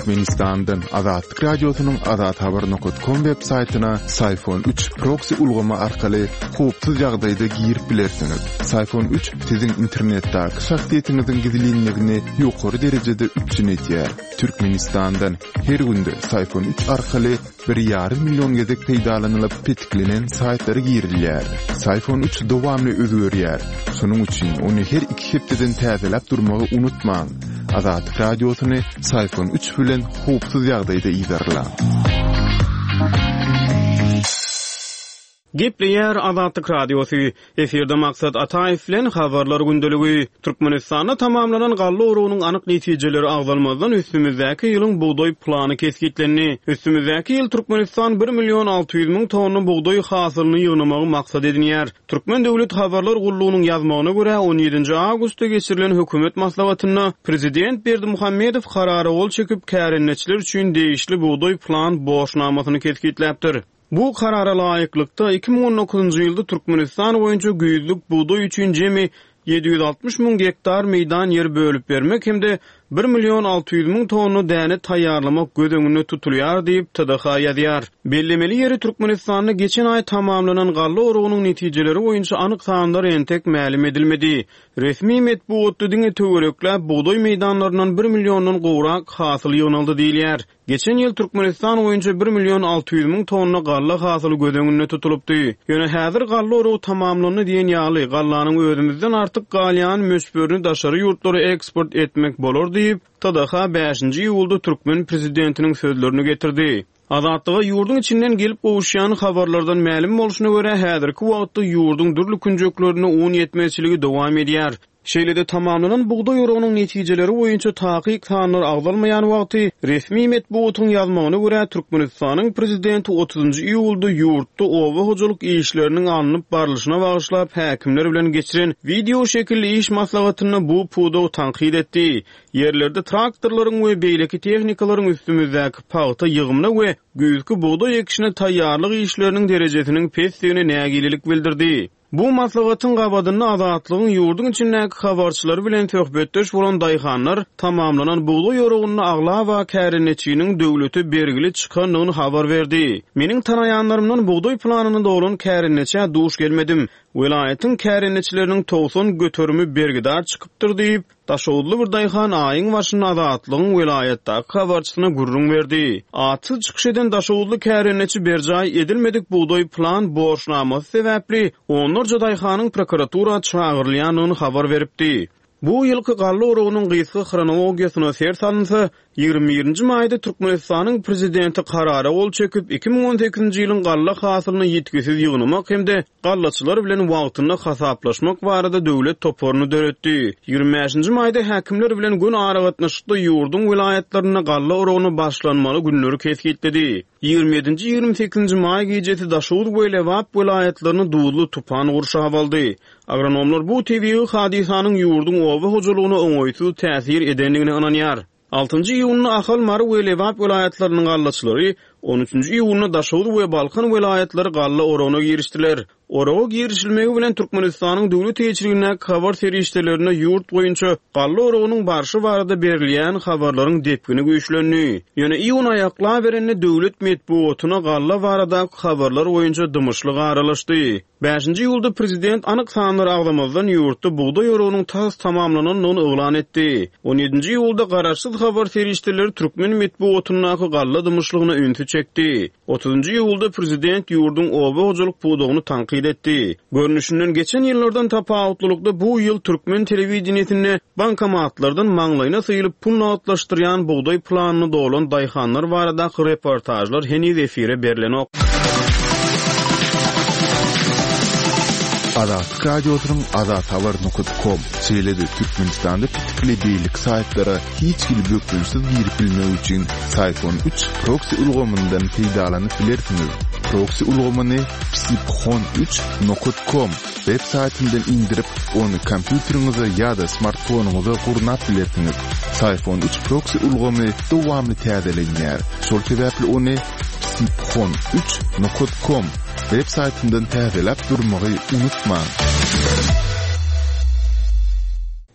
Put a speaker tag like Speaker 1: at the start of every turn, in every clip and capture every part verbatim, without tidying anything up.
Speaker 1: Türkmenistan'dan Azatlyk Radiosynyň azat habar nokta com web saytyna Sayfon üç proxy ulgama arkaly howpsuz ýagdaýda girip bilersiňiz. Sayfon üç siziň internetdäki şahsiýetiňiziň gizliligini ýokary derejede üçin etýär. Türkmenistan'dan her günde Sayfon üç arkaly bir ýarym million gezek peýdalanylyp petiklenen saytlary girilýär. Sayfon üç dowamly özgörýär. Şonuň üçin ony her iki hepdeden täzelep durmagy unutmaň. Azatlyk Radiosyny Sayfon üç bilen howpsuz ýagdaýda iýdarlar.
Speaker 2: Gepleýär Azatlyk Radiosy. Eferde maksat Ataýew bilen habarlar gündeligi. Türkmenistanda tamamlanan gally orugynyň anyk netijeleri agzalmazdan üstümizdäki ýylyň buğdoý plany keskitlendi. Üstümizdäki ýyl Türkmenistan bir million alty ýüz miň tonna buğdoý hasylyny ýygnamagy maksat edinýär. Türkmen döwlet habarlar gullugynyň ýazmagyna görä on ýedinji awgustda geçirilen hökümet maslahatyna prezident Berdimuhammedow karary ol çekip kärenneçiler üçin değişli buğdoý plan boşnamasyny keskitläpdir. Bu karara laýyklykda iki bin on dokuzunji ýylda Türkmenistan boýunça güýzlük buğdoý üçin jemi yedi yüz altmış miň hektar meýdan ýer bölüp bermek hemde bir million alty ýüz miň tonna däne taýýarlamak gödüňünde tutulýar diýip T D H ýazýar. Bellemeli ýeri Türkmenistanda geçen aý tamamlanan gally orugynyň netijeleri boýunça anyk sanlar entek ma'lum edilmedi. Resmi medeniýet diňe töwerekläp buğdoý meýdanlarynyň bir millionyň gowrak hasyly ýonaldy diýilýär. Geçen ýyl Türkmenistan boýunça bir million alty ýüz miň tonna gally hasyly gödüňünde tutulupdy. Ýöne häzir gally orugy tamamlandy diýen ýaly gallanyň özümizden artyk galýan möçberini daşary ýurtlara eksport etmek bolar diýip T D H beşinji ýylda Türkmen prezidentiniň sözlerini getirdi. Azatlyga ýurdun içinden gelip gowuşýan habarlardan ma'lum bolşuna görä häzirki wagtda ýurdun dürli künjeklerini un ýetmezçiligi dowam edýär. Şeýlede tamamlanan buğdoý orugynyň netijeleri boýunça taýyk sanlar agzalmaýan wagty resmi medeniýetiň ýazmagyna görä Türkmenistanyň prezidenti otuzunji iýulda ýurtda owa hojalyk işleriniň alınıp barlyşyna bagyşlap häkimler bilen geçiren video şekilli iş maslahatyny bu puda tanqid etdi. Yerlerde traktorlaryň we beýleki tehnikalaryň üstümizdäki paýta ýygymyna we güýzki buğdoý ekişine taýýarlyk işleriniň derejesiniň pesdigine nägililik bildirdi. Bu maslahatyň gabadyny azatlygyň ýurdun içindäki habarçylar bilen söhbetdeş bolan daýhanlar tamamlanan buğdoý orugyny agla we kärenneçiniň döwleti bergili çykanyny habar berdi. Meniň tanaýanlarymdan buğdoý planyny dolan kärenneçe duş gelmedim. Welaýatyň kärenneçileriniň togson göterimi bergidar çykypdyr diýip Daşowudly bir daýhan aýyň başyna azatlygyň welaýatdaky habarçysyna gurrun berdi. Aty çykyş eden Daşowudly kärenneçi berjaý edilmedik buğdoý plan boşnamasy sebäpli onlarca daýhanyň prokuratura çağırylýanyny habar beripdi. Bu ýylky gally orugynyň gysga chronologiýasyna ser salynsa, ýygrimi birinji maýda Türkmenistanyň prezidenti karary ol çekip iki bin on sekizinji ýylyň gally hasylyny ýetkisiz ýygnamak hemde gallaçylar bilen wagtyny hasaplaşmak barada döwlet toporuny döretdi. ýygrimi beşinji maýda häkimler bilen gün aragatnaşykda ýurdun vilayatlaryna gally orugyny başlanmaly günleri kesgitledi. ýygrimi ýedinji ýygrimi sekizinji maý gejesi Daşowud we Lewap vilayatlaryny duýly tupan gurşap aldy. Agronomlar bu tebii hadisanyň ýurdun owa hojalygyna oňoýsuz täsir edenligine inanýar. altynjy iýunyny Ahal Mary we Lewap vilayatlarynyň gallaçylary on üçünji iýunyny Daşowud we Balkan vilayatlary gally orugyna girişdiler. Oruga girişilmegi bilen Türkmenistanyň döwlet ýetirigine habar serişdelerine ýurt boýunça gally orugynyň barşy barada berilýän habarlaryň depgini güýçlendi. Ýöne iýun aýakla berende döwlet medeniýetine gally barada habarlar boýunça dymyşlyk aralaşdy. beşinji ýylda prezident anyk sanlar agzamazdan ýurtda buğdoý orugynyň tas tamamlananyny oglan etdi. on ýedinji ýylda garaşsyz habar serişdeleri Türkmen medeniýetiniň gally dymyşlygyna ünsü çekdi. otuzunji ýylda prezident ýurdun owa hojalyk buğdogyny tanqid etdi. Görnüşinden geçen ýyllardan tapawutlykda bu ýyl Türkmen telewizioniýetine bankomatlardan maňlaýyna syýylyp pul notlaşdyrýan buğdoý planyny dolan daýhanlar barada reportajlar heniz efire berilenok.
Speaker 1: Azatlyk Radiosynyň azat habar nokta com şeýlede Türkmenistanda pitikli beýlik saýtlary hiç gil bökülsiz girip bilmek üçin Sayfon üç proxy ulgamyndan peýdalanyp bilersiňiz. Proxy ulgamyny psipxon üç nokta com web saytyndan indirip onu kompýuteriňize ýa-da smartfonuňyza gurnap bilersiňiz. Sayfon üç proxy ulgamy dowamly täzelenýär. Şol sebäpli ony psipxon üç nokta com web saytyndan täzelep durmagy unutmaň.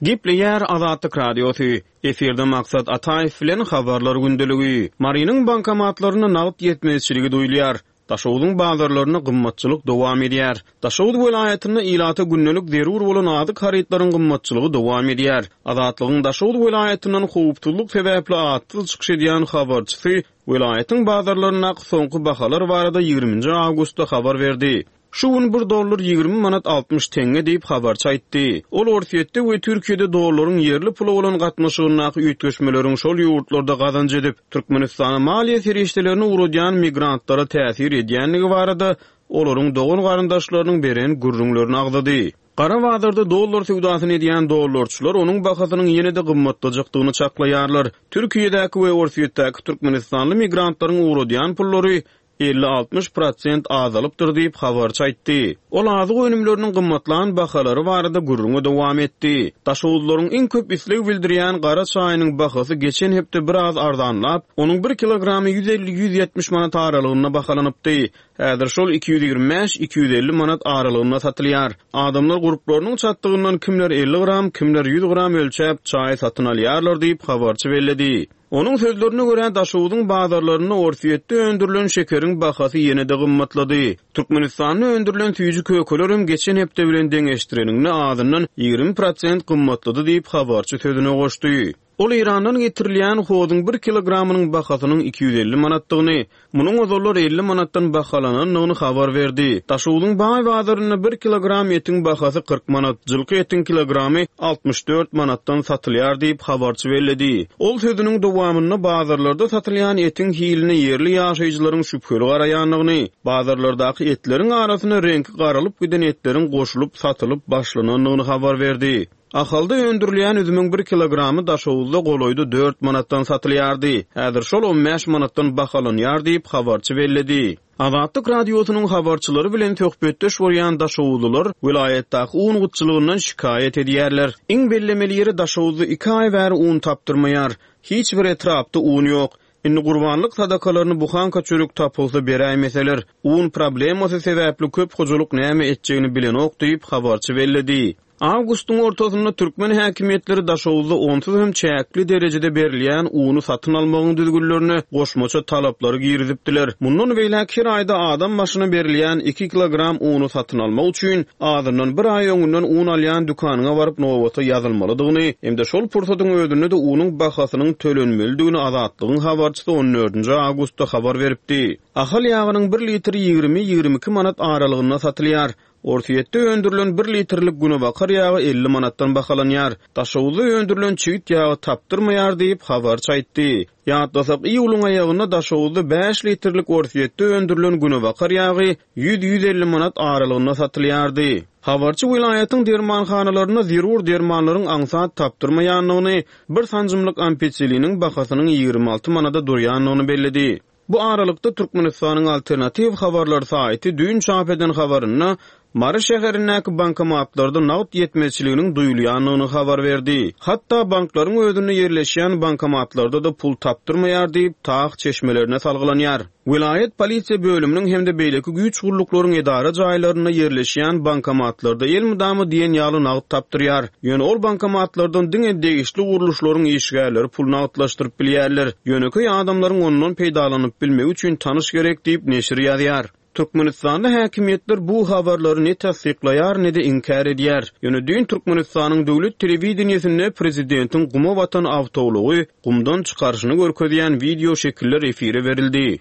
Speaker 2: Gepleýär Azatlyk radiosu. Eferde maksat Ataýew bilen habarlar gündeligi. Marynyň bankomatlaryna nagd ýetmezçiligi duýulýar. Daşowdyň bazarlaryna gymmatçylyk dowam edýär. Daşowdy welaýatyna ilata günnelik zerur bolan ady haritlaryň gymmatçylygy dowam edýär. Azatlygyň Daşowdy welaýatynyň howpsuzlyk sebäpli atlyk çykyş edýän habarçysy welaýatyň bazarlaryna soňky bahalar barada ýygrüminji awgustda habar berdi. Şu gün bir dollar ýygrimi manat altmış tenge diýip habarçy aýtdy. Ol orsiýetde we Türkiýede dollaryň yerli pula bolan gatnaşygyna ýetgeşmeleriň şol ýurtlarda gazanç edip, Türkmenistana maliýe serişdelerini urudan migrantlara täsir edýänligi barada olaryň dogan garandaşlarynyň beren gurrunlaryny agdady. Qara bazarda dollar sewdasyny edýän dollarçylar onuň bahasynyň ýene-de gymmatlajakydygyny çaklaýarlar. Türkiýedäki we orsiýetdäki Türkmenistanly migrantlaryň urudan pullary elli altmış prosent azalypdyr diýip habarçy aýtdy. Ol azyk önümleriniň gymmatlan bahalary barada gurrunga dowam etdi. Daşowdylaryň iň köp isleg bildirýän gara çaýynyň bahasy geçen hepde biraz arzanlap, onuň bir kilogramy yüz elli yüz ýetmiş manat aralygyna bahalanypdy. Häzir şol iki yüz ýygrimi beş iki yüz elli manat aralygyna satylýar. Adamlar gruplarynyň çatdygyndan kimler elli gram, kimler yüz gram ölçäp çaý satyn alýarlar diýip habarçy bellädi. Onun sözlerine göre Daşowdyň bazarlaryna orsiýetde öndürilen şekeriň bahasy ýene-de gymmatlady. Türkmenistanda öndürilen tüýjü kökelerim geçen hepde bilen deňeşdireniňne azyndan ýygrimi prosent gymmatlady diýip habarçy sözüne goşdy. Ol İrandan getirilýän hodyň bir kilogramynyň bahasynyň iki yüz elli manatdygyny, munyň ozallar elli manatdan bahalananyny habar berdi. Daşowdyň baý bazaryna bir kilogram etiň bahasy kırk manat, jylky etiň kilogramy altmış dört manatdan satylýar diýip habarçy bellädi. Ol sözüniň dowamyny bazarlarda satylýan etiň hiline yerli ýaşaýjylaryň şüpheli garaýanlygyny, bazarlardaky etleriň arasyna rengi garalyp giden etleriň goşulyp satylyp başlananyny habar berdi. Ahalda öndürilýän üzümüň bir kilogramy Daşowdyda goloýdy dört manatdan satylýardy. Häzir şol on beş manatdan bahalanýar diýip habarçy bellädi. Azatlyk radiosynyň habarçylary bilen töhbetdeş bolýan Daşowdylar vilayetdäki un gutçylygyndan şikayet edýärler. Iň bellemeleri Daşowdy iki ay bäri un tapdyrmaýar. Hiç bir etrapda un ýok. Indi gurbanlyk sadakalaryny buhanka çörek tapylsa beräýmeseler, un problemasy sebäpli köp hojalyk näme etjegini bilen ok diýip habarçy bellädi. Awgustyň ortasynda türkmen häkimetleri Daşowdyda onsuz hem çäkli derejede berilýän uny satyn almagyň düzgünlerini goşmaça talaplary girizipdiler. Mundan beýle her aýda adam başyna berilýän iki kilogram uny satyn almak üçin azyndan bir aý öňünden un alýan dukanyna baryp nowata ýazylmalydygyny, hemde şol pursatyň ödünde de unyň bahasynyň tölenmelidigini Azatlygyň habarçysy on dördünji awgustda habar beripdi. Ahal ýagynyň bir litri ýygrimi ýygrimi iki manat aralygyna satylýar. Orsiýetde öndürilen bir litrlik günebakar ýagy elli manatdan bahalanýar. Daşowdyda öndürilen çigit ýagy tapdyrmaýar diýip habarçy aýtdy. Ýatlasak iýulyň aýagyna Daşowdyda beş litrlik orsiýetde öndürilen günebakar ýagy yüz yüz elli manat aralygyna satylýardy. Habarçy vilayatyň dermanhanalaryna zerur dermanlaryň aňsat tapdyrmaýanlygyny, bir sanjymlyk ampetsiliniň bahasynyň ýygrimi alty manada durýanlygyny belledi. Bu aralykda Türkmenistanyň alternativ habarlar saýty düň çap eden habaryna Mary şäherindäki bankomatlarda nagd ýetmezçiliginiň duýulýanlygyny habar berdi. Hatda banklaryň özüne ýerleşýän bankomatlarda da pul tapdyrmaýar diýip taq çeşmelerine salgylanýar. Vilayet polisiýa bölüminiň hemde beýleki güýç guruluklaryň edara jaýlaryna ýerleşýän bankomatlarda el mudamy diýen ýaly nagd tapdyrýar. Ýöne ol bankomatlardan diňe degişli guruluşlaryň işgärleri pul nagdlaşdyryp bilýärler. Ýöneköy adamlaryň ondan peýdalanyp bilmek üçin tanış gerek diýip neşir ýazýar. Türkmenistanda häkimetler bu habarlary ne tasdiklaýar ne de inkar edýär. Ýöne dün Türkmenistanyň döwlet telewizionyasynda prezidentiň Gumo watan awtowlugy gumdan çykarşyny görkezýän video şekiller efire berildi.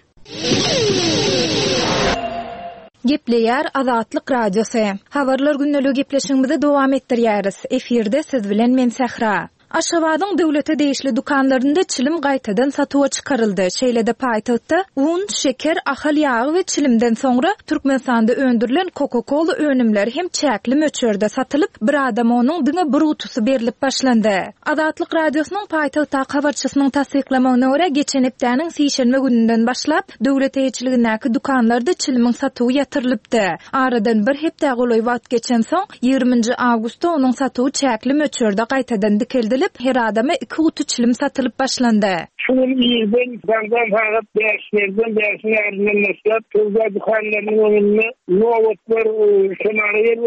Speaker 3: Gepleýär Azatlyk radiosy. Habarlar günnelik gepleşigimizi dowam etdirýäris. Efirde siz bilen men Sahra. Aşgabatyň döwlete değişli dukanlarynda çilim gaýtadan satywa çykaryldy. Şeýlede paýtagtda un, şeker, ahal ýagy we çilimden soňra Türkmenistanda öndürilen Coca-Cola önümleri hem çäkli möçörde satylyp, bir adam onuň diňe bir utusy berilip başlandy. Azatlyk radiosynyň paýtagta habarçysynyň tasdiklamagyna görä geçen hepdäniň sişenme güninden başlap döwlet eýçiligindäki dukanlarda çilimiň satywy ýatyrylypdy. Aradan bir hepde goly wagt geçen soň ýygrüminji awgustda onuň satywy çäkli möçörde gaýtadan dikildi. Her adama iki utu çilim satılıp başlandı.
Speaker 4: Şunun iyiden, benden fakat derslerden, derslerden mesela tuzla dükkanlarının önüne novatlar, şunları yer verip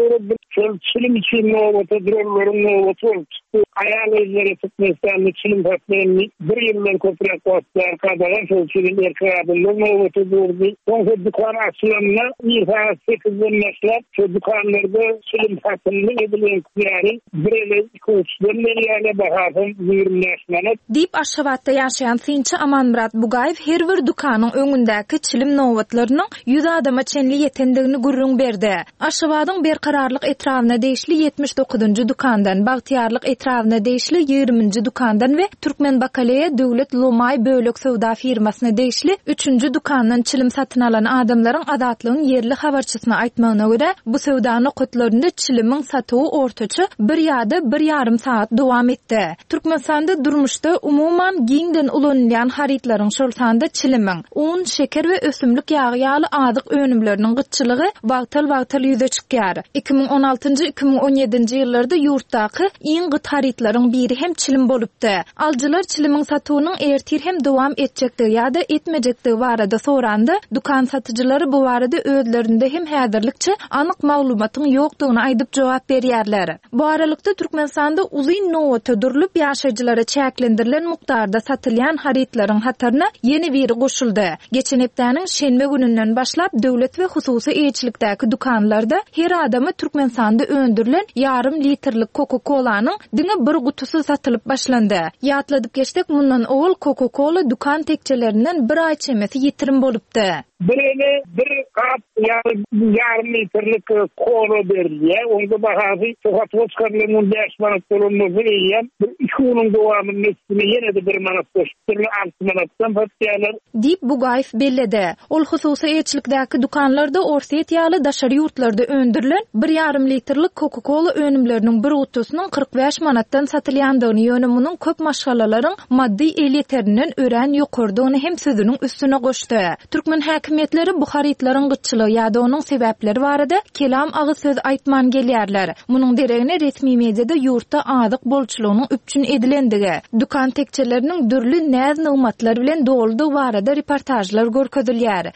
Speaker 4: Şol çilim için nowata durulların nowata oldu. Ayağıyla tutmasam çilim hatlarını bir yıldan koprak bastılar kadar şol çilim erkekadının nowata durdu. Onun dükkan açılanma yirmi sekizden başlap şu dükkanlarda çilim hatlarını edilen yani böyle koçların yerine bakarım yirmi
Speaker 3: Dip Aşgabatda yaşayan Sinçi Amanmurat Bugayev her bir dukanın öňündäki çilim nowatlarynyň yüz adama çenli yetendigini gurrun berdi. Aşgabatyň berkararlyk etrawyna değişli yetmiş dokuzuncu dukandan, Bagtyarlyk etrawyna değişli yirminci dukandan we Türkmen Bakaleýa Döwlet Lomay Bölek Sowda firmasyna değişli üçüncü dukandan çilim satyn alan adamlaryň azatlygyň yerli habarçysyna aýtmagyna görä, bu sowdany okutlarynda çilimiň satygy ortaça bir ýa-da bir ýarym saat dowam etdi. Türkmenistanda durmuşda umuman giňden ulanýan haritlaryň şol sanda çilimiň un, şeker we ösümlik ýagy ýaly adyk önümleriniň gytçylygy wagtal-wagtal ýüze çykýar. iki bin on altynjy iki bin on ýedinji ýyllarda ýurtdaky iň gyt haritlaryň biri hem çilim bolupdy. Aljylar çilimiň satywynyň ertir hem dowam etjektigi ýa-da etmejekdigi barada sorandy. Dukan satyjylary bu barada özlerinde hem häzirlikçe anyk maglumatyň ýokdugyny aýdyp jogap berýärler. Bu aralykda Türkmenistanda uzyn nowata durulup ýaşaýjylara çäklendirilen mukdarda satylýan haritlaryň hatyryna ýeni biri goşuldy. Geçen hepdäniň şenbe gününden başlap döwlet we hususy eýçilikdäki dukanlarda her adamy Türkmenistanda öndürilen ýarym litrlik Coca-Cola'nyň diňe bir gutusy satylyp başlandy. Ýatladyp geçdik, mundan owul Coca-Cola dukan tekçelerinden bir aý çemesi ýetirim bolupdy.
Speaker 4: Birine bir kap yarım litrlik kola berdi. Onda bahası sokakta çıkarılan beş manat dolunmuzu yiyen bir iki onun devamının üstüne yine de bir manat koşturlu altı manattan patlayalar. Dip
Speaker 3: Bugayev belledi. Ol hususy eýçilikdäki dukanlarda orsiýet ýaly daşary ýurtlarda öndürilen bir yarım litrlik Coca-Cola önümleriniň bir gutusynyň kırk beş manattan satylýandygyny ýöne munyň köp maşgalalaryň maddi eliýetlerinden ören ýokurdygyny hem sözüniň üstüne goşdy. Türkmen häkimetleri bu haritlaryň gytçylygy ýa-da onuň sebäpleri barada kelam agy söz aýtman gelýärler. Munyň deregine resmi mediada ýurtda adyk bolçulugynyň üpçün edilendigi, dukan tekçeleriniň dürli näz nymatlary bilen doldy barada reportajlar görkezilýär.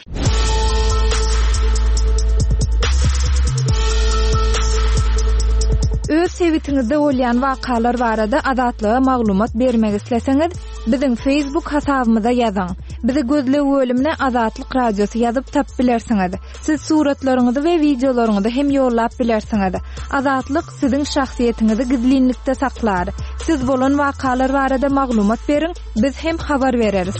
Speaker 3: Öz sewitingizde bolýan wakalar barada azatlyga maglumat bermek isleseňiz, biziň Facebook hasabymyza ýazyň. Bizi gözle bölümine Azatlyk Radiosu ýazyp tap bilersiňiz. Siz suratlaryňyzy we videolaryňyzy hem ýollap bilersiňiz. Azatlyk siziň şahsiýetiňizi gizlinlikde saklar. Siz bolan wakalar barada maglumat beriň, biz hem habar bereriz.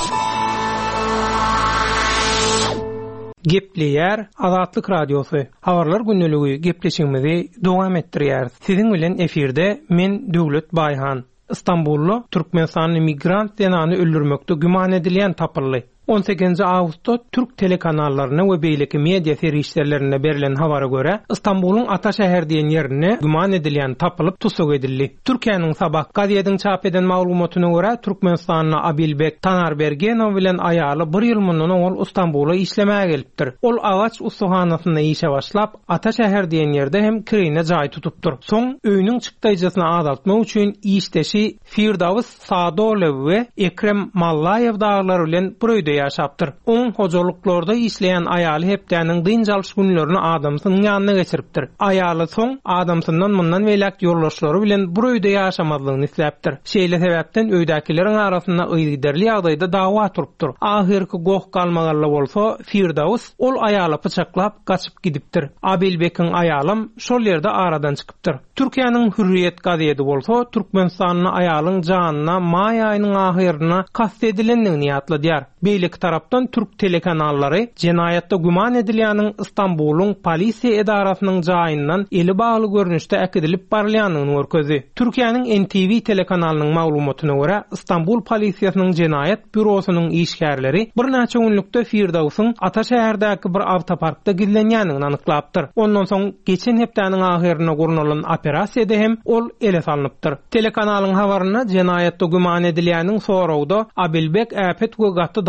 Speaker 5: Gepleýär Azatlyk Radiosu. Habarlar günneligi gepleşigimizi dowam etdirýär. Siziň bilen efirde men Döwlet Baýhan. İstanbullu Türkmenistan migrant denany öldürmekde güman edilýän tapyldy. on sekizinji awgustda Türk telekanallaryna we beýleki media serişlerlerine berilen habara göre İstanbul'un Ata şäher diýen ýerine güman edilýän tapylyp tutuk edildi. Türkiýanyň Sabah gazetiniň çap eden maglumatyna görä Türkmenistanyň Abilbek Tanarbergenow bilen aýaly bir ýyl mundan ol İstanbul'a işlemäge gelipdir. Ol Agaç ustahanasyna işe başlap Ata şäher diýen ýerde hem kirine jaý tutupdyr. Soň öýüniň çykdaýjasyny azaltmak üçin işdeşi Firdawys Sadoğlu we Ekrem Mallaýew daglary bilen bir ýaşapdyr. Oň hojalyklarda işleýän aýaly hepdäniň dynjalş günlerini adamsynyň ýanyna geçiripdir. Aýaly soň adamsyndan mundan welak ýollaşlary bilen bir öýde ýaşamadlygyny isläpdir. Şeýle sebäpden öýdäkileriň arasynda ýygyderli ýagdaýda dawa turupdyr. Ahyrky goh galmagalla bolsa Firdawys ol aýaly pyçaklap gaçyp gidipdir. Abilbekiň aýalym şol ýerde aradan çykypdyr. Türkiýanyň Hürriyet gazeti bolsa Türkmenistanyň aýalyň janyna may aýynyň ahyryna kast edilendigini ýatladýar. Beýleki tarapdan Türk telekanallary jenayatda güman edilýäniň İstanbul'un polisiýa edarasynyň jaýyndan eli bagly görnüşde äkidilip barýanyny görkezdi. Türkiýanyň N T V telekanalynyň maglumatyna görä İstanbul polisiýasynyň jenayat bürosynyň işgärleri bir näçe günlükde Firdawsyň Ata şäherdäki bir awtoparkda gizlenýänini anyklapdyr. Ondan soň geçen hepdäniň ahyryna gurnulan operasiýada hem ol ele salınıpdyr. Telekanalyň habaryna jenayatda güman edilýäniň sorawda Abilbek äpet we gatty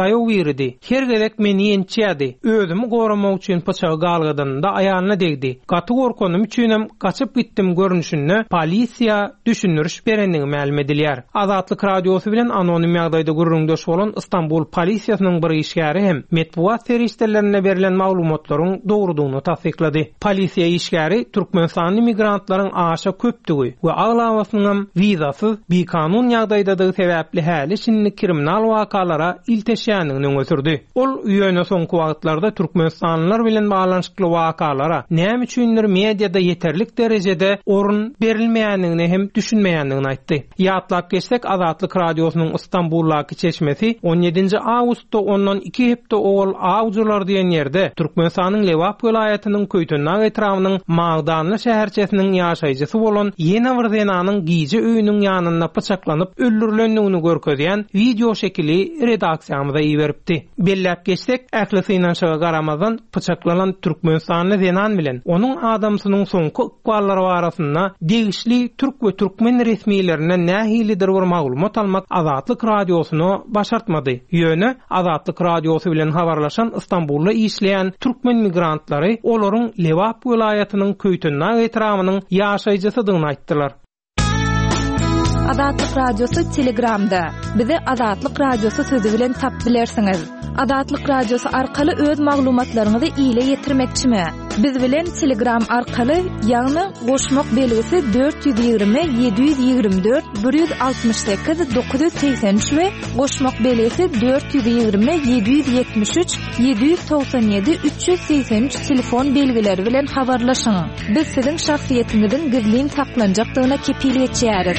Speaker 5: daýaw berdi. Hergelek meni ençýärdi. Özümi goramak üçin pyçagy galgydanda aýalyna degdi. Gaty gorkanym üçinem gaçyp gitdim görnüşinde polisiýa düşünürüş berendigi ma'lum edilýär. Azatlyk radiosy bilen anonim ýagdaýda gurrundaş bolan Istanbul polisiýasynyň bir işgäri hem medpuat serişlerine berilen maglumatlaryň dogrudygyny tasdiklady. Polisiýa işgäri Türkmenistany migrantlaryň aşa köpdigi we aglawasynyň wizasyz bekanun ýagdaýda sebäpli häli şinli kriminal wakalara ilteşýanyny öňe sürdi. Ol ýöne soňky wagtlarda Türkmenistanlylar bilen baglanyşykly wakalara näme üçindir mediada yeterlik derejede orun berilmeýändigini hem düşünmeýändigini aýtdy. Ýatlap geçsek Azatlyk radiosynyň Istanbuldaky çeşmesi on ýedinji awgustda ondan iki hepde owal awjular diýen ýerde Türkmenistanyň Lewap welaýatynyň Köýtünag etrawynyň Magdanly şäherçesiniň ýaşaýjysy bolan ýene bir zenanyň giýje öýüniň ýanyna pyçaklanyp öldürilendigini görkezýän video şekili redaksiýamyza iýeripdi. Belläp geçsek ähli şaga garamazdan pyçaklanan Türkmenistanly zenan bilen onuň adamsynyň soňky ıkwallary barasynda degişli türk we türkmen resmiýetlerine nähilidir bir maglumat almak Azatlyk radiosyny başartmady. Ýöne Azatlyk radiosy bilen habarlaşan Istanbulda işleýän türkmen migrantlary olaryň Lewap welaýatynyň Köýtünag etrawynyň ýaşaýjysydygyny aýtdylar.
Speaker 3: Azatlyk radiosu Telegramda. Bizi Azatlyk radiosu sözi bilen tap bilersiňiz. Azatlyk radiosu arkaly öz maglumatlaryňyzy ýyla ýetirmekçimi? Biz bilen Telegram arkaly ýagny goşmak belgisi dört yüz ýygrimi yedi yüz ýygrimi dört bir yüz altmış sekiz dokuz yüz seksen üç we goşmak belgisi dört yüz ýygrimi yedi yüz ýetmiş üç yedi yüz togsan ýedi üç yüz seksen üç telefon belgileri bilen habarlaşyň. Biz siziň şahsiýetiňizin gizlin saklanjakdygyna kepillik etýäris.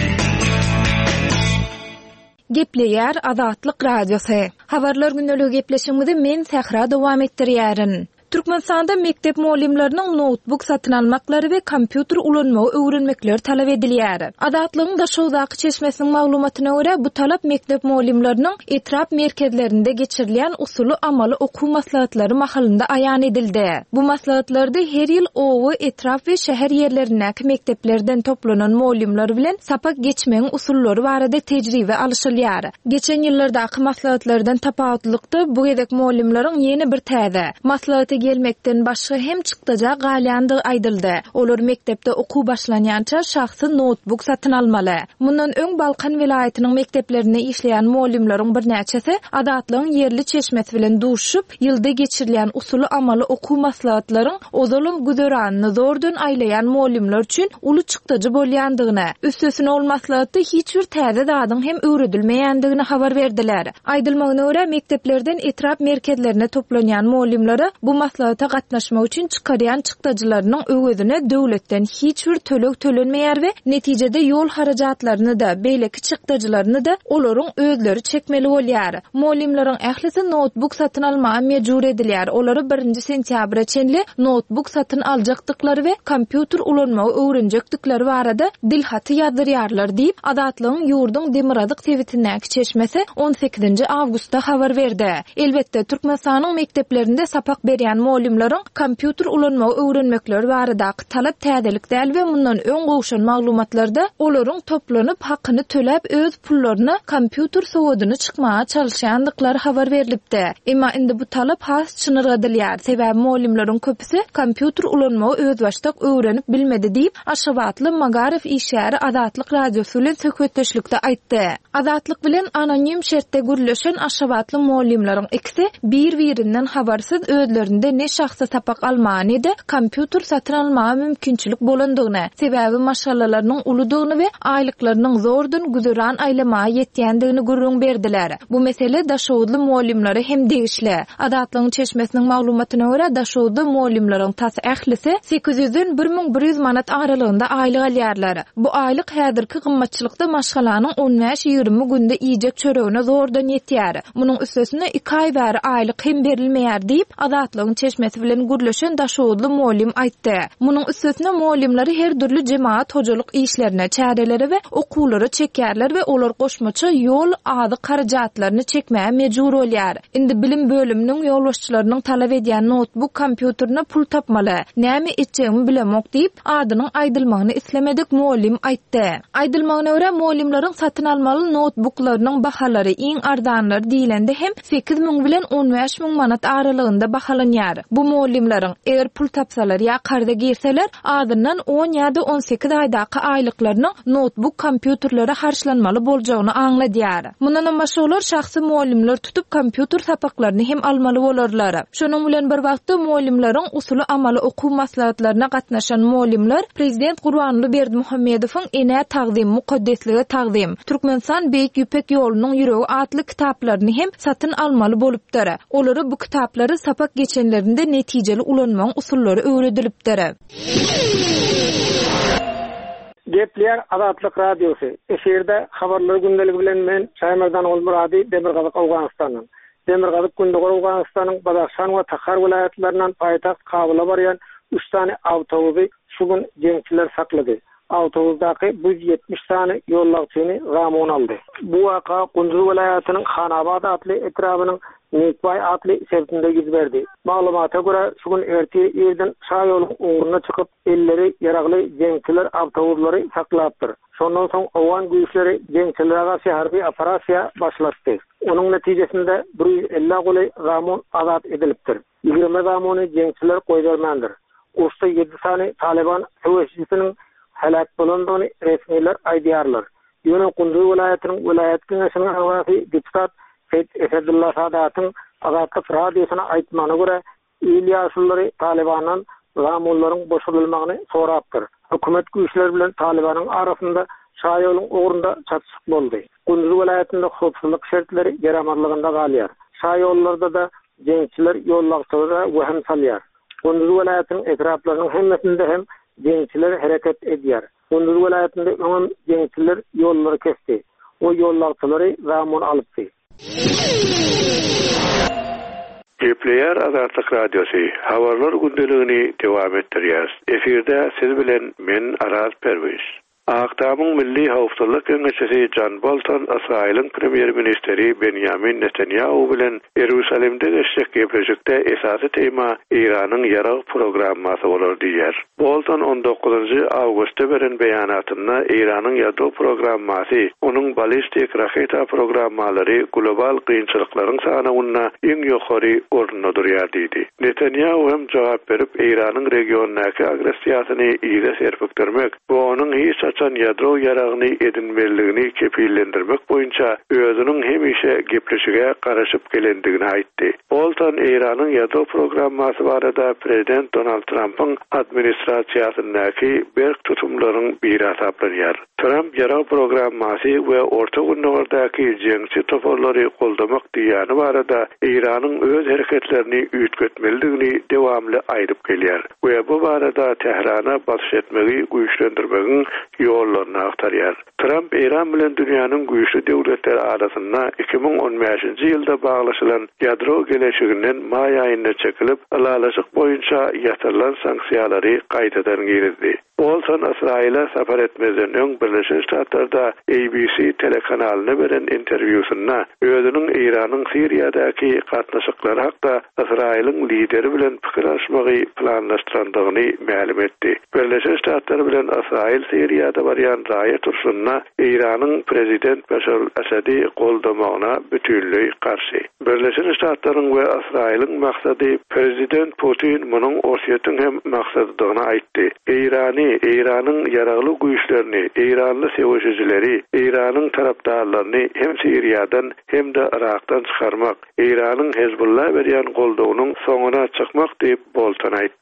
Speaker 3: Gepleýär Azatlyk radiosu. Habarlar günneligi gepleşigimizi men Sahra dowam etdirýärin. Türkmenistanda mektep muallimlerinin notebook satın almaklary we kompýuter ulanmagy öwrenmekleri talap edilýär. Azatlygyň da şowdaky çeşmesiniň maglumatyna görä bu talap mektep muallimlerinin etrap merkezlerinde geçirilýän usuly amaly okuw maslahatlary mahalynda aýan edildi. Bu maslahatlarda her ýyl owy etrap we şäher ýerlerindäki mekteplerden toplanan muallimler bilen sapak geçmeň usullary barada tejribe alışylýar. Geçen ýyllardaky maslahatlardan tapawutlykda bu gedek muallimleriň ýeni bir täze maslahaty gelmekden başga hem çykdyja galyandy aýdyldy. Olar mektepde okuw başlanýança şahsy notebook satyn almaly. Mundan öň Balkan welaýatynyň mekteplerine işleýän muallimleriň bir näçesi Azatlygyň yerli çeşmesi bilen duşup ýylda geçirilýän usuly amaly okuw maslahatlaryň ozalym güzeranyny zordan aýlaýan muallimler üçin uly çykdyjy bolýandygyny, üstesine ol maslahaty hiç bir täze dadyň hem öwredilmeýändigini habar berdiler. Aýdylmagyna görä mekteplerden etrap merkezlerine toplanýan muallimlere bu maslahata gatnaşmak üçin çykarýan çykdyjylarynyň öwredine döwletden hiç bir tölek tölenmeýär we netijede ýol harajatlaryny da beýleki çykdyjylaryny da olaryň özleri çekmeli bolýar. Muallimleriň ählisi notebook satyn almagy mejbur edilýär. Olary birinji sentýabra çenli notebook satyn aljakdyklary we kompýuter ulanmagy öwrenjekdikleri barada dilhaty ýazdyrýarlar diýip Azatlygyň ýurdun Demirazyk tewitindäki çeşmesi on sekizinji awgustda habar berdi. Elbetde Türkmenistanyň mekteplerinde sapak berýän muallimleriň kompýuter ulanmagy öwrenmekleri baradaky talap täzelik däl we mundan öň gowşan maglumatlarda olaryň toplanyp hakyny töläp öz pullaryny kompýuter sowadyny çykmaga çalışýandyklary habar berilipdi. Emma indi bu talap has çynyrgadylýar. Sebäbi muallimleriň köpüsi kompýuter ulanmagy öz başdak öwrenip bilmedi diýip Aşgabatly Magarev işgäri Azatlyk radiosu bilen söhbetdeşlikde aýtdy. Azatlyk bilen anonim şertde gürleşen Aşgabatly muallimleriň ikisi bir-birinden habarsyz özlerinde ne şahsa sapak almagy ne de kompýuter satyn almagy mümkinçilik bolandygyny, sebäbi maşgallalarynyň uludygyny we aýlyklarynyň zordan güzeran aýlamagy ýetýändigini gurrun berdiler. Bu mesele Daşowdly muallimleri hem degişli. Azatlygyň çeşmesiniň maglumatyna görä Daşowdly muallimleriň tasy ählisi sekiz yüzden bir min bir yüz manat aralygynda aýlyk alýarlar. Bu aýlyk häzirki gymmatçylykda maşgalanyň on beş ýygrimi günde iýjek çöregine zordan ýetýär. Munyň üstesine iki aý bäri aýlyk hem berilmeýär diýip Azatlygyň Ýaşanyň çeşmesi bilen gürleşen daşowdly molim aýtdy. Munyň üstesine molimleri her türlü jemaat hojalyk işlerine, çäreleri we okuwlary çekýärler we olar goşmaça ýol ady karajatlaryny çekmäge mejbur bolýar. Indi bilim bölüminiň ýolbaşçylarynyň talap edýän notebook kompýuteryna pul tapmaly. Näme etjegimi bilemok diýip adynyň aýdylmagyny islemedik molim aýtdy. Aýdylmagyna görä molimleriň satyn almaly notebooklarynyň bahalary iň ardanlary diýilende hem sekiz ming bilen on beş ming manat aralygynda bahalanýar. Bu molimleriň eger pul tapsalar ýa karda girseler adyndan on ýa-da on sekiz aýdaky aýlyklaryny notebook kompýuterlere harçlanmaly boljagyny aňladýar. Mundan başga olar şahsy molimler tutup kompýuter sapaklaryny hem almaly bolarlar. Şonuň bilen bir wagtda molimleriň usuly amaly okuw maslahatlaryna gatnaşan molimler Prezident Gurbanly Berdimuhammedowyň ene taqdim muqaddeslige taqdim Türkmenistan beýik ýüpek ýolunyň ýüregi atly kitaplaryny hem satyn almaly bolupdyr. Olary bu kitaplary sapak geçenlerinde netijeli ulanmaň usullary öwredilipdir.
Speaker 6: Gepler Azatlyk Radiosu. Eferde habarlar gündəligi bilen men Şaýmardan Olmurady Demirgazyk Awganystanyň. Demirgazyk gündəlik Awganystanyň Badaxşan we Taxar vilayatlaryndan paýtaxt Kabyla barýan üç tane awtobusy şugun jeňçiler saklady. Awtobusdaky yüz ýetmiş tane ýollagçyny gamon aldy. Bu waka Gunjur vilayatynyň Hanabad atly etrabynyň Nekbay atly sertinde yüz berdi. Maglumata görä şugun erti ýerden şaýolyň uğruna çykyp elleri ýaragly jeňçiler awtobuslary saklapdyr. Şondan soň owan güýçleri jeňçilerge şäherbi operasiýa başlatdy. Onuň netijesinde bir yüz elli goly gamon azat edilipdir. ýygrimi gamony jeňçiler goýdurmandyr. Usta ýedi tane Taliban höwesçisiniň halak bolandygyny resmiler aýdýarlar. Ýöne Gunjur vilayatynyň vilayat kengesiniň awasy deputat Esedullah Sadat'ın Azatlyk Radiosyna aýtmagyna görä İlyasyllary Talibandan gamonlaryň boşalmagyny sorapdyr. Hökümet güýçleri bilen Talibanyň arasynda şaýolyň ugrunda çatışyk boldy. Gunjur vilayatynda howpsuzlyk şertleri geramarlygynda galýar. Şaýollarda da jeňçiler ýollagçylara wehim salýar. Gunjur vilayatynyň etraplarynyň hemmesinde hem jeňçiler hereket edýär. Gunjur vilayatynda öňüm jeňçiler ýollary kesdi. O ýollagçylary gamon alypdy.
Speaker 7: Gepler Azatlyk Radiosu habarlar gündeligini dowam etdirýär. Eferde siz bilen men Araz Perwiz. Aqtamyň Milli Howpsuzlyk Kengesisi John Bolton Israýlyň Premier Ministeri Benjamin Netanyahu bilen Ýerusalimde geçek gepleşikde esasy tema Iranyň ýarag programmasy bolar diýer. Bolton on dokuzunçy awgustda beren beýanatynda Iranyň ýadro programmasy, onuň balistik raketa programmalary global kynçylyklaryň sanawyna iň ýokary orunda durýar diýdi. Netanyahu hem jogap berip Iranyň regiondaky agressiýasyny ýyga serpikdirmek, bu onuň hiç açan ýadro ýaragyny edinmeligini kepillendirmek boýunça özüniň hemişe gepleşige garaşyp gelendigini aýtdy. Bolton Iranyň ýadro programmasy barada Prezident Donald Trump'yň administrasiýasyndaky berk tutumlaryň biri taplanýar. Trump ýarag programmasy we Orta Gündäwrdaky jeňçi toporlary goldamak diýany barada Iranyň öz hereketlerini üýtgetmeligini dewamly aýdyp gelýär. We bu barada Tehrana baş etmegi güýçlendirmegiň ýollaryny aktarýar. Trump Iran bilen dünýäniň güýçli döwletleri arasynda iki ming on beşinçi ýylda baglaşylan ýadro geleşiginden may aýynda çekilip, alalaşyk boýunça ýatyrylan sanksiýalary gaýtadan girildi. Bolton Israýla sapar etmezden öň Birleşik Ştatlarda A B C telekanalyna beren interwýusynda özüniň Iranyň Siriýadaky gatnaşyklary hakda Israýlyň lideri bilen pikir alşmagy planlaşdyrandygyny ma'lum etdi. Birleşik Ştatlar bilen Israýl Siriýada barýan raýat turşunyna Iranyň prezident Başar Asady goldamagyna bütünlüği karşı. Birleşik Ştatlaryň we Israýlyň maksady prezident Putin munyň orsiýetin hem maksadydygyny aýtdy. Irany, Iranyň ýaragly güýçlerini, Iranly sewişçileri, Iranyň tarapdarlaryny hem Siriýadan hem de Irakdan çykarmak, Iranyň Hezbollah berýän goldawynyň soňuna çykmak diýip Bolton aýtdy.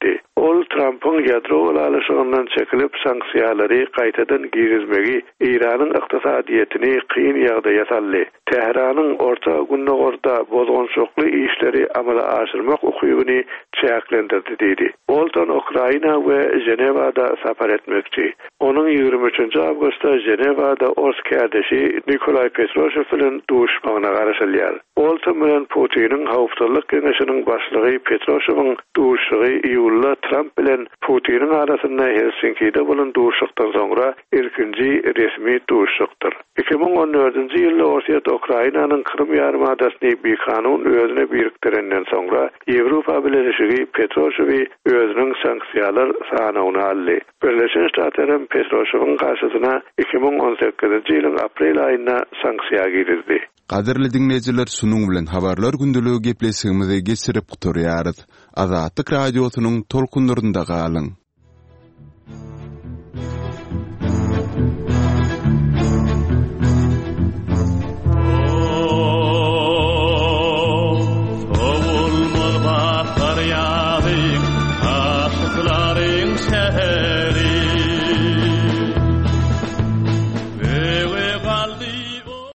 Speaker 7: Ol Trump'ın ýadro galaşygynyň çekilip sanksiýalary gaýtadan girizmegi Iranyň ykdysadyetini kyn ýagdaýa saldy. Tehranyň orta günnegorda bozgonçlukly işleri amala aşyrmak ukybyny çäklendirdi diýdi. Bolton Ukraina we Jenewada sapar etmekçi. Onuň ýigirmi üçinji awgustda Jenewada Ors kärdeşi Nikolay Petroshew bilen duşmagyna garaşylýar. Bolton bilen Putinin hawpsuzlyk geňeşiniň başlygy Petroshewyň duşugy ýylda Trump bilen Putinin arasynda Helsinki'de bolan duşukdan soňra ilkinji resmi duşukdyr. iki bin on dördünji ýylda Russiýa Ukrainanyň Krym ýarymadasyny bir kanun özüne biriktirenden soňra Ýewropa Birleşigi Petroshewi özüniň sanksiýalar sanawyny aldy. Birleşen Ştatlaryň Petroshewyň garşysyna iki bin on sekizinji ýylyň aprel aýynda sanksiýa girizdi.
Speaker 1: Qadirli dinleyijiler, şunuň bilen habarlar gündeligi gepleşigimizi geçirip guturýarys. Azatlyk radiosynyň tolkunlarynda galyň.